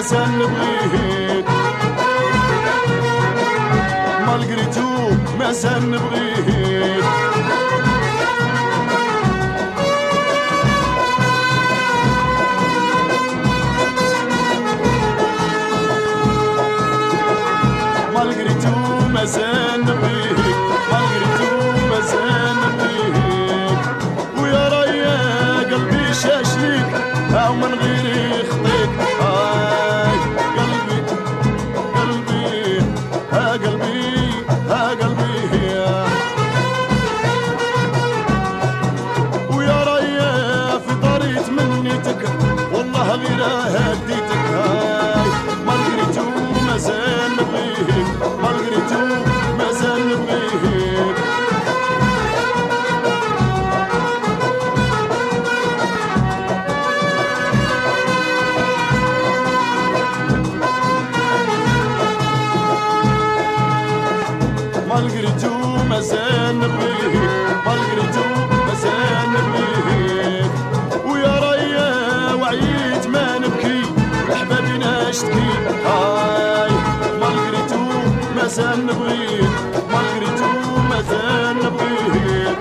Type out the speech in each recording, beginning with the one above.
مازال نبغيك مالغريتو مازال نبغيك مالغريتو مازال نبغيك مالغريتو مازال نبغيك ويا رايا قلبي شاشليك او من غيري يخطيك هاي قلبي قلبي ها قلبي ها قلبي ويا رايا في طريق منيتك والله غير هديتك هاي مالغريتو مازال نبغيك مالغريتو مازال نبغيك مالغريتو مازال نبغيك مالغريتو مازال نبغيك ويا رايا وعيت ما نبكي احبابي نشتكي هاي مالغريتو مازال نبغيك مالغريتو مازال نبغيك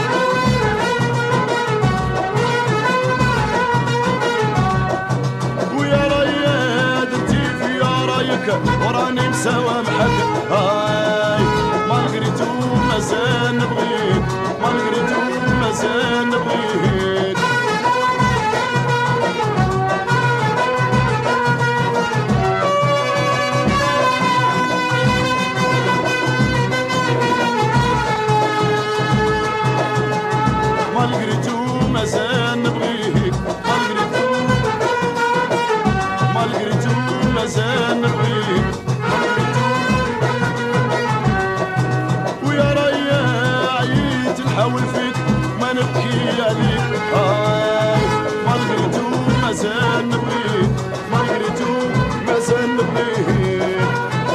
ويا رايا درتي في رايك وراني مسامحك هاي مالغريتو مازال نبغيك مالغريتو مازال نبغيك مالغريتو مازال نبغيك مالغريتو مالغريتو مازال نبغيك مالغريتو ويا رايا عييت نحاول فيك ما نبكي عليك هاي مالغريتو مازال نبغيك مالغريتو مازال نبغيك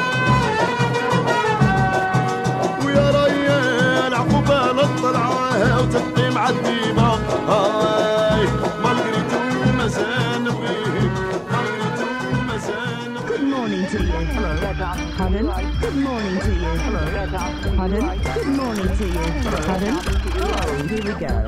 ويا رايا العقوبة للطلعة وتقديم عالديمة هاي مالغريتو مازال نبغيك مالغريتو مازال نبغيك. Good morning to you. Hello. Pardon? Good morning to you. Hello. Pardon? Good morning to you. Pardon? Oh, here we go.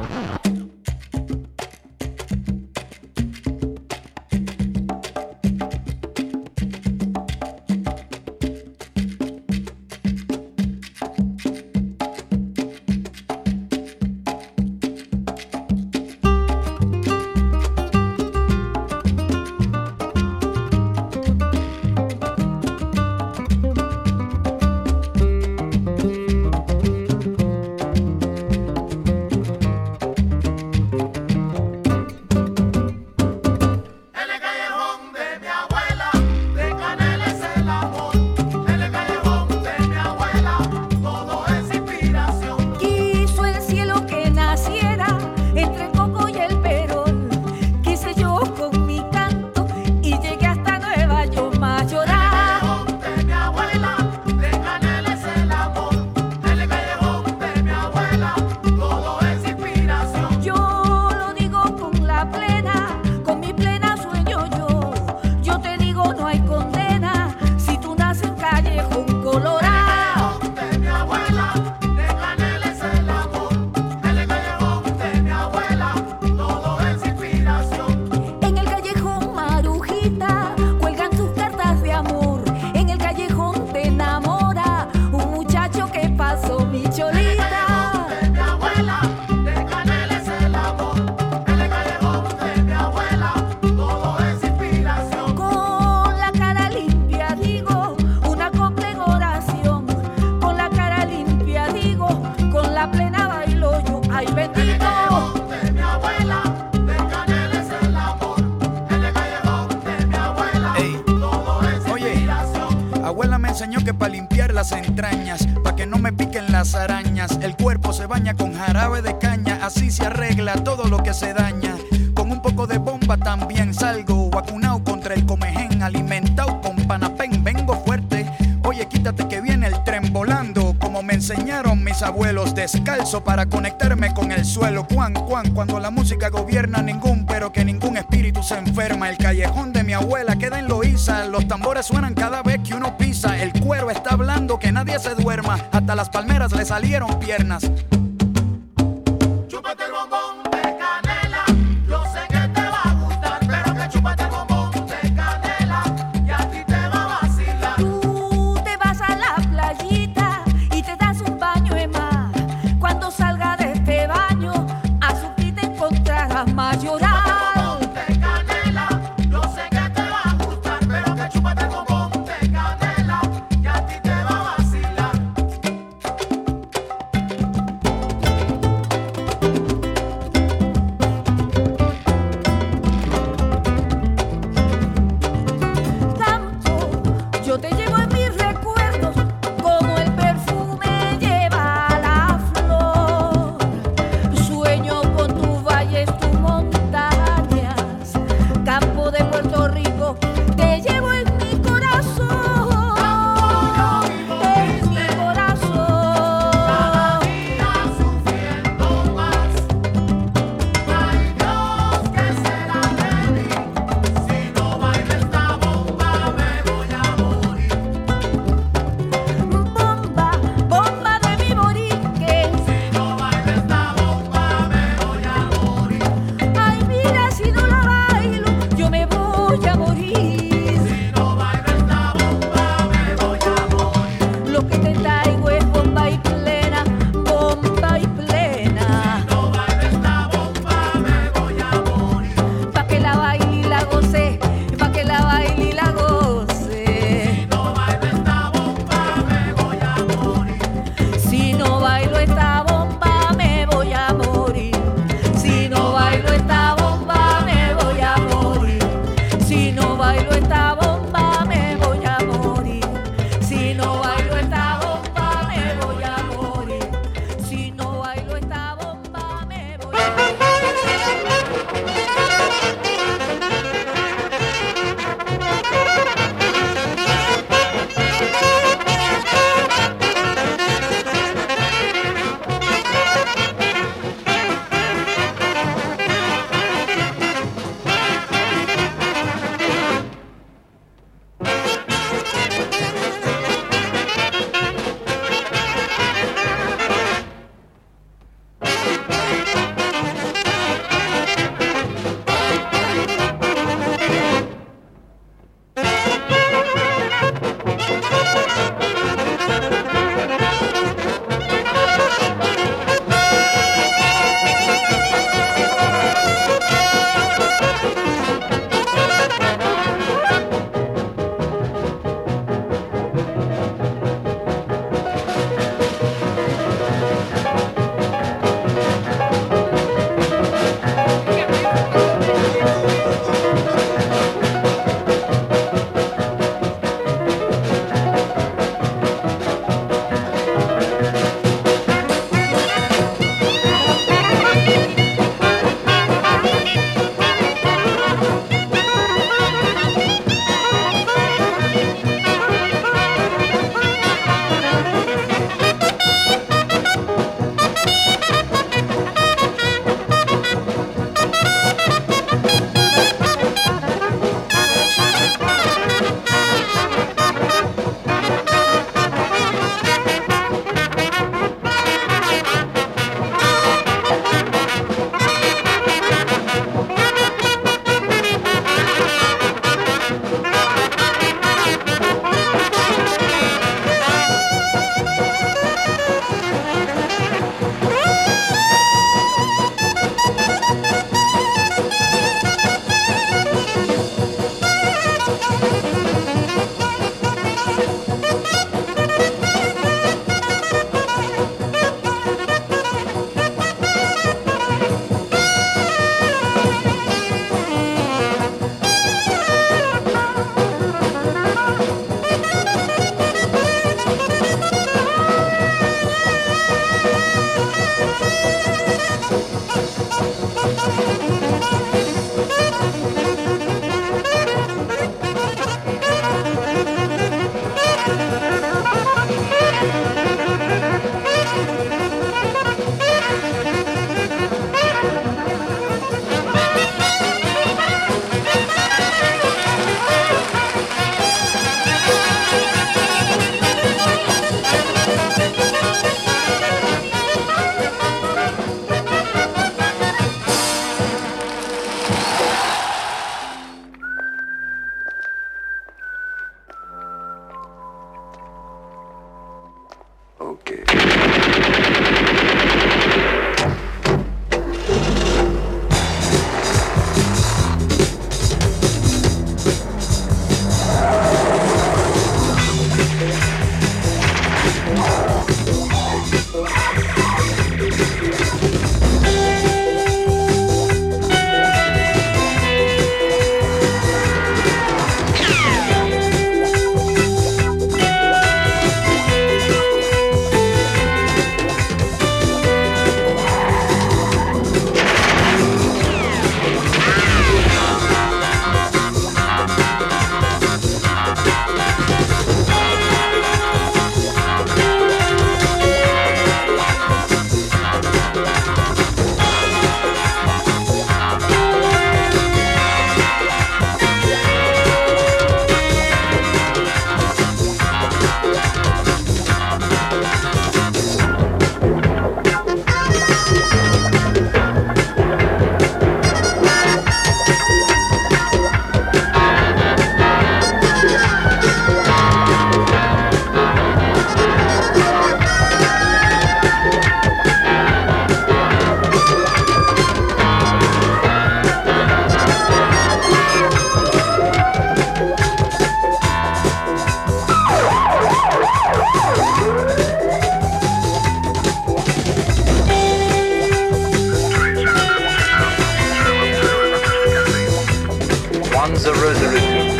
enseñó que para limpiar las entrañas, para que no me piquen las arañas, el cuerpo se baña con jarabe de caña, así se arregla todo lo que se daña. Con un poco de bomba también salgo, vacunado contra el comején, alimentado con panapén, vengo fuerte. Oye, quítate que viene el tren volando, como me enseñaron mis abuelos de descalzo para conectarme con el suelo. Cuando la música gobierna ningún, pero que ningún espíritu se enferma. El callejón de mi abuela queda en Loíza. Los tambores suenan cada vez que uno pisa. El cuero está hablando que nadie se duerma. Hasta las palmeras le salieron piernas. Chúpate el bombón de canela, yo sé que te va a gustar, pero que chúpate el bombón de canela, y a ti te va a vacilar. Tú te vas a la playita y te das un baño de mar. Cuando salga de este baño, a su ti te encontrarás más llorar. De canela, yo sé que te va a gustar, pero que chúpate el bombón de canela, y a ti te va a vacilar. the resolution.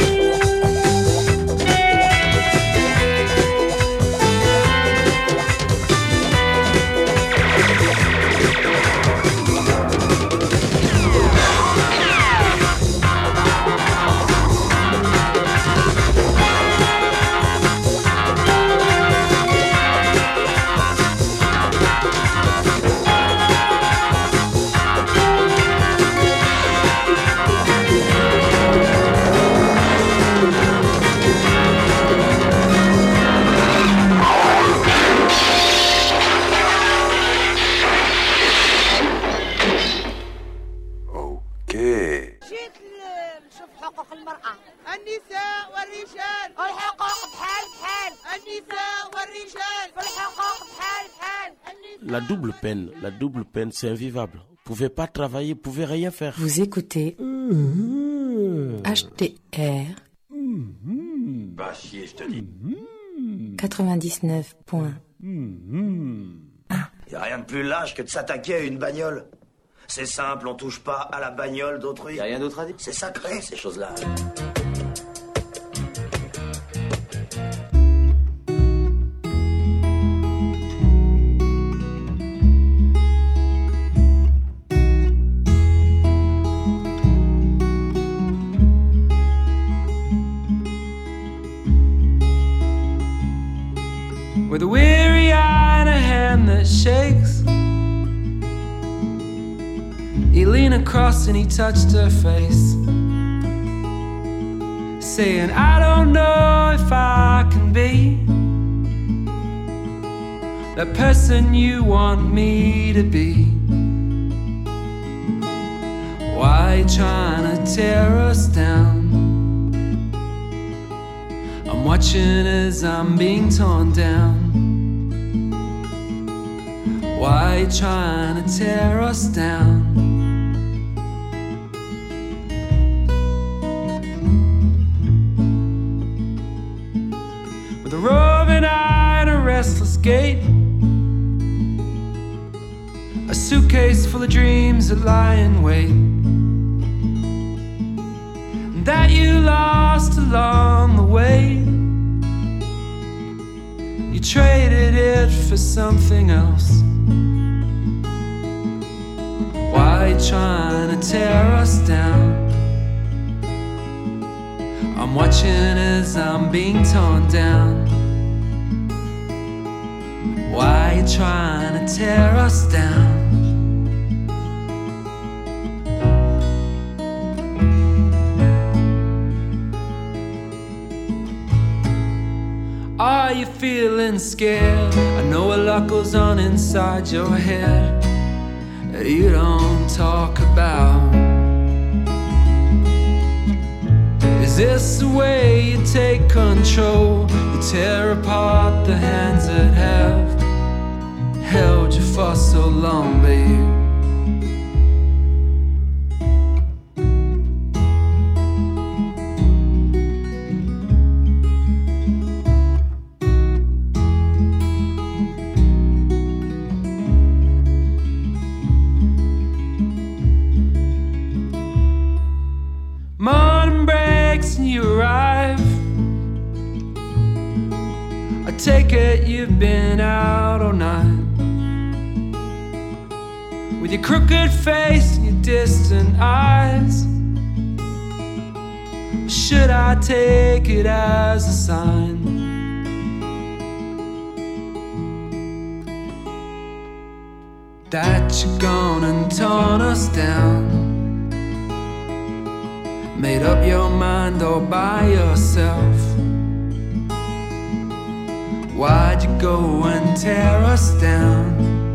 La double peine, c'est invivable. Vous pouvez pas travailler, vous pouvez rien faire. Vous écoutez HTR Bah chier, je te dis. 99.1. Y a rien de plus lâche que de s'attaquer à une bagnole. C'est simple, on touche pas à la bagnole d'autrui. Y a rien d'autre à dire. C'est sacré, ces choses-là. With a weary eye and a hand that shakes, he leaned across and he touched her face, saying, I don't know if I can be the person you want me to be. Why you trying to tear us down? I'm watching as I'm being torn down. Why you trying to tear us down? With a roving eye and a restless gait, a suitcase full of dreams that lie in wait, that you lost along the way. You traded it for something else. Why you trying to tear us down? I'm watching as I'm being torn down. Why you trying to tear us down? Are you feeling scared? I know a lot goes on inside your head that you don't talk about. Is this the way you take control? You tear apart the hands that have held you for so long, babe. Morning breaks and you arrive. I take it you've been out all night, with your crooked face and your distant eyes. Should I take it as a sign that you're gone and torn us down? Made up your mind all by yourself. Why'd you go and tear us down?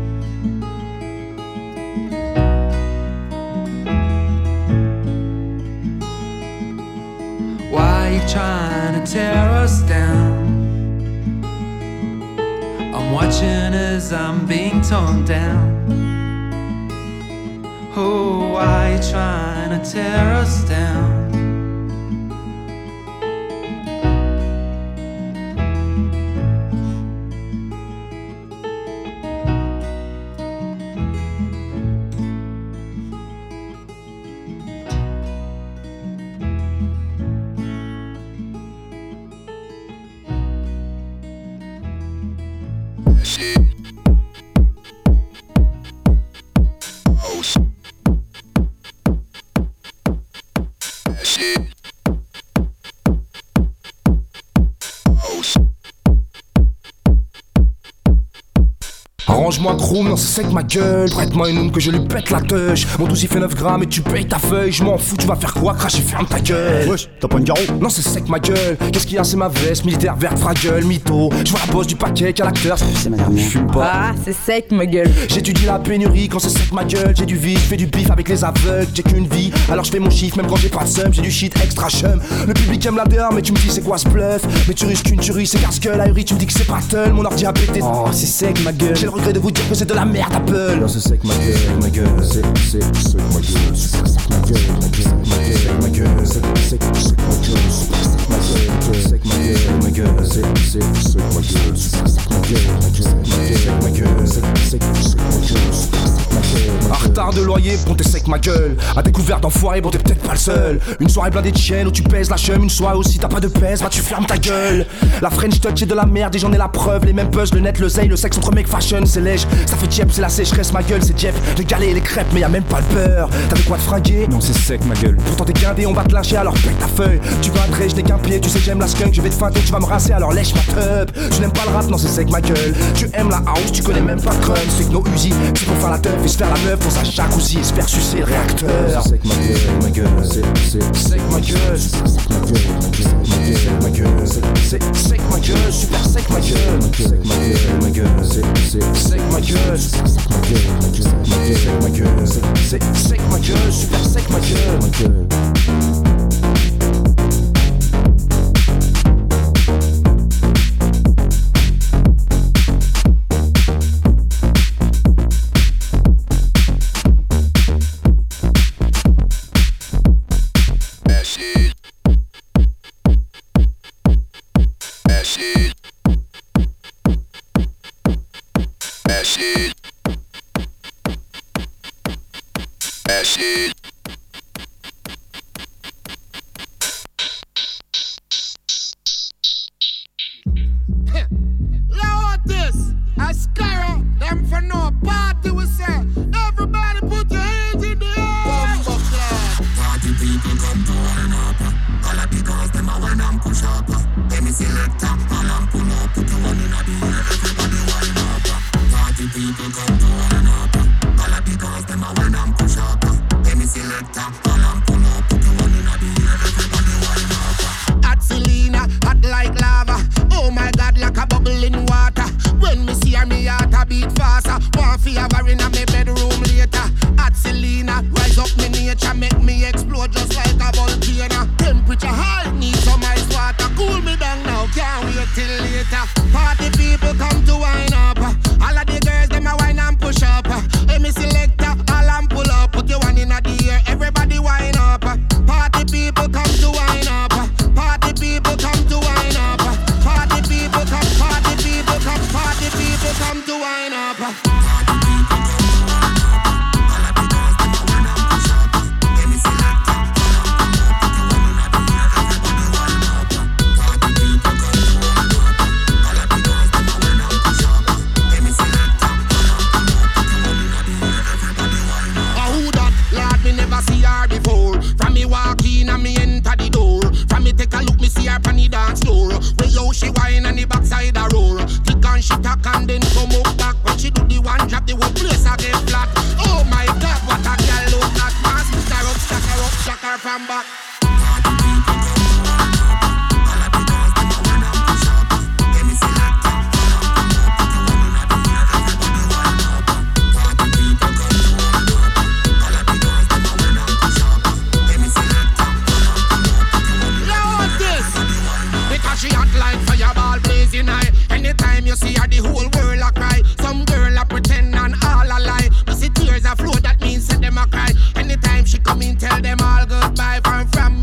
Why you trying to tear us down? I'm watching as I'm being torn down. Oh, why you trying to tear us down? Arrange-moi groom, non c'est sec ma gueule. Prête-moi une oum que je lui pète la touche. Mon 12 il fait 9 grammes et tu payes ta feuille. Je m'en fous, tu vas faire quoi? Cracher, ferme ta gueule. Wesh, t'as pas une garrot? Non c'est sec ma gueule. Qu'est-ce qu'il y a, c'est ma veste militaire verte fragueule, mytho. Je vois la bosse du paquet, quel acteur. C'est ma dernière. Fume pas. Ah, c'est sec ma gueule. J'étudie la pénurie quand c'est sec ma gueule. J'ai du vide, je fais du bif avec les aveugles. J'ai qu'une vie, alors je fais mon chiffre même quand j'ai pas de seum. J'ai du shit extra chum. Le public aime la DR mais tu me dis c'est quoi ce bluff? Mais tu risques une tuerie, c'est parce que ahuri tu me dis que c'est pas tel. Mon ordi a pété. Oh c'est sec ma gueule. J'ai le regret de vous dire que c'est de la merde Apple. Non c'est sec ma gueule, c'est sec ma gueule. Super sec ma gueule, ma gueule, sec ma gueule, super sec ma gueule, sec ma gueule, c'est sec ma gueule, super sec ma gueule, ma gueule, sec ma gueule, super sec ma gueule. Un retard de loyer, bon t'es sec ma gueule. À découvert d'enfoiré, bon t'es peut-être pas le seul. Une soirée blindée de chiennes où tu pèses la chum. Une soirée aussi t'as pas de pèse, bah tu fermes ta gueule. La French touch est de la merde et j'en ai la preuve. Les mêmes buzz, le net, le zèle, le sexe entre mecs fashion, c'est lèche. Ça fait tiep, c'est la sécheresse ma gueule, c'est Jeff. Les galets et les crêpes, mais y'a même pas le beurre. T'avais quoi de fringuer? Non c'est sec ma gueule. Pourtant t'es guindé, on va te lyncher alors pète ta feuille. Tu veux un trait, je n'ai qu'un pied, tu sais j'aime la skunk. Je vais te feinter, tu vas me rincer alors lèche ma teub. Tu n'aimes pas le rap, non c'est sec ma gueule. Tu aimes la house, tu connais même pas de crunch. C'est que nos Uzi, c'est pour faire la teuf et se faire la meuf pour sa jacuzzi et se faire sucer le réacteur. C'est sec ma gueule, c'est sec ma gueule, sec ma gueule, ma gueule, c'est sec ma gueule, super sec ma gueule, sec ma gueule, c'est sec ma gueule, sec ma gueule, c'est sec ma gueule, super sec ma gueule. Tell them all goodbye from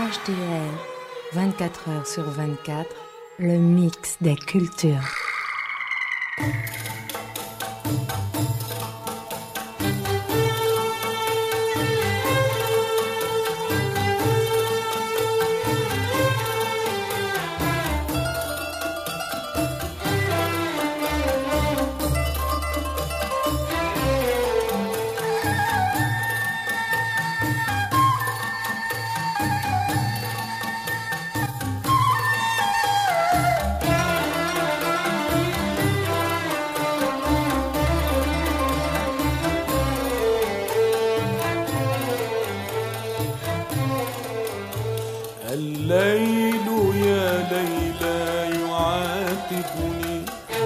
HDL, 24 heures sur 24, le mix des cultures. الليل يا ليلى يعاتبني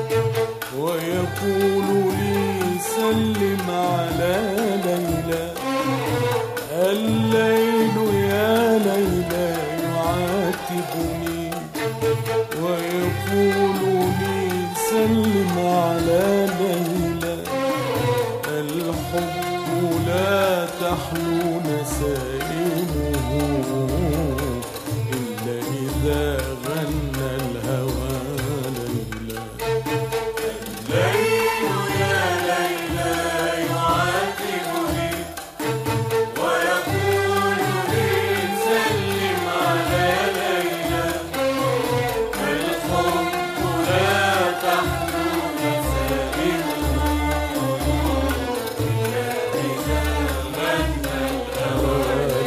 ويقول لي سلم على ليلى. الليل يا ليلى يعاتبني ويقول لي سلم على ليلى. الحب لا تحلو نسائمه إلا إذا غنى الهوى ليلى. الليل يا ليلى يعاتبني ويقول لي سلم على ليلى. الحب لا تحلو نسائمه إلا إذا غنى الهوى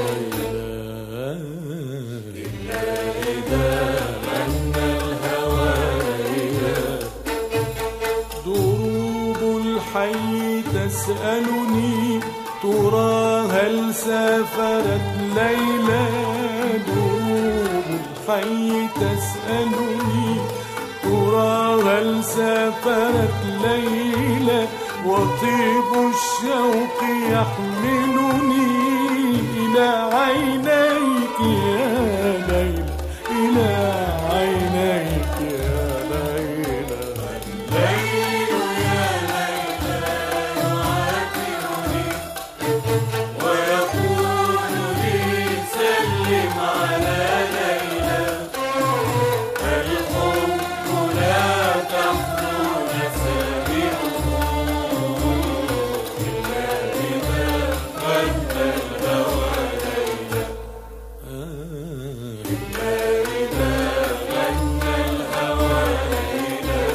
الحي تسألني ترى هل سافرت ليلى. دروب الحي تسألني ترى هل سافرت ليلى. وطيب الشوق يحملني إلى عينيك يا ليلى، إلى عينيك يا ليلى. الليل يا ليلى يعاتبني ويقول لي سلم على ليلى. الحب لا تحلو نسائمه إلا إذا غنى الهوى ليلى. إلا إذا غنى الهوى ليلى.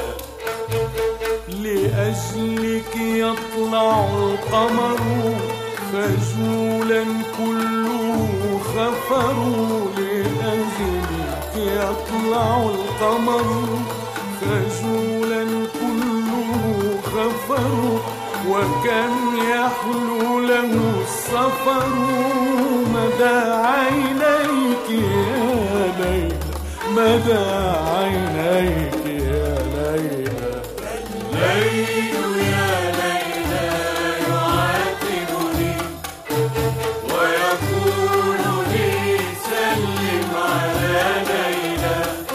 لأجلك يطلع القمر خجولا كله خفر. لأجلك يطلع القمر خجولا كله خفر. وكم يحلو له السفر مدى عينيك يا ليلى، مدى عينيك يا ليلى. الليل يا ليلى يعاتبني ويقول لي سلم على ليلى.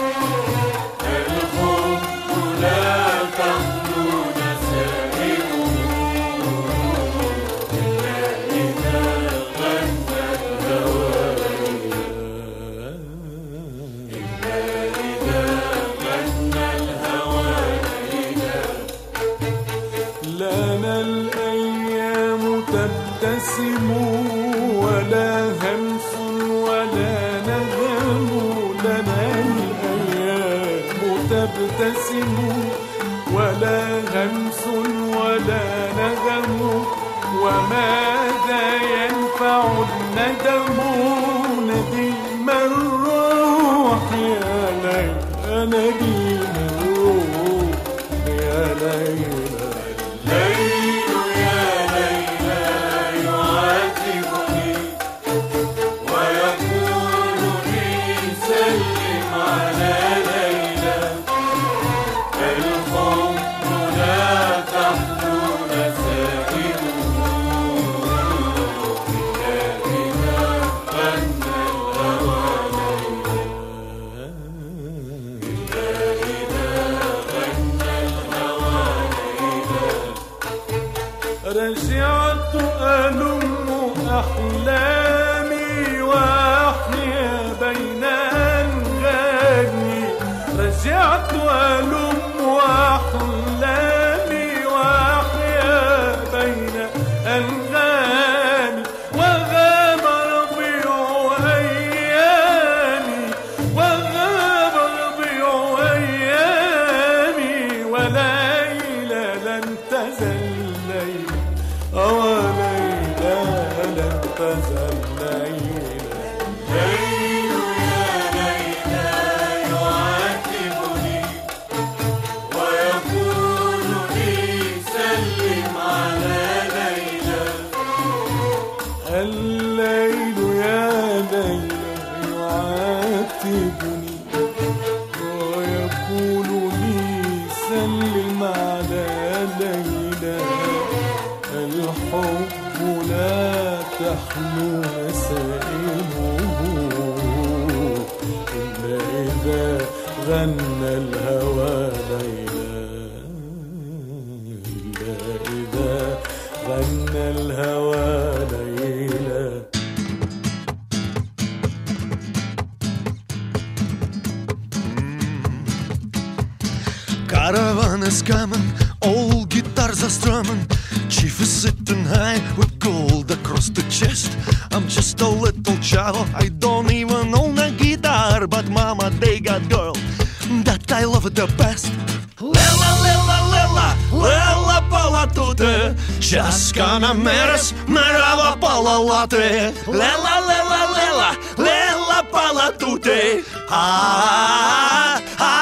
الحب لا تحلو نسائمه إلا إذا غنى الهوى ليلى. إلا إذا غنى الهوى ليلى. لنا الأيام تبتسم ولا همس ولا نغم. لنا الأيام تبتسم ولا همس ولا نغم. وماذا ينفع الندم نديم الروح يا ليلى، نديم الروح يا ليلى. الليل يا ليلى يعاتبني ويقول لي سلم على ليلى. الحب لا تحلو نسائمه إلا إذا غنى الهوى ليلى. إلا إذا غنى الهوى ليلى. رجعت ألم أحلامي وأحيا الليل يا ليلى يعاتبني ويقول لي سلم على ليلى الحب لا تحلو مسائله إلا إذا غنى الهوى ليلى إلا إذا غنى الهوى ليلى. Caravan is coming, old guitars are strumming. Chief is sitting high with gold across the chest. I'm just a little child, I don't even own a guitar, but mama, they got girl that I love the best. Lela, lela, lela, lela palatute, Chaskana meres, merava palalate. Lela, lela, lela, lela palatute, ah, ah.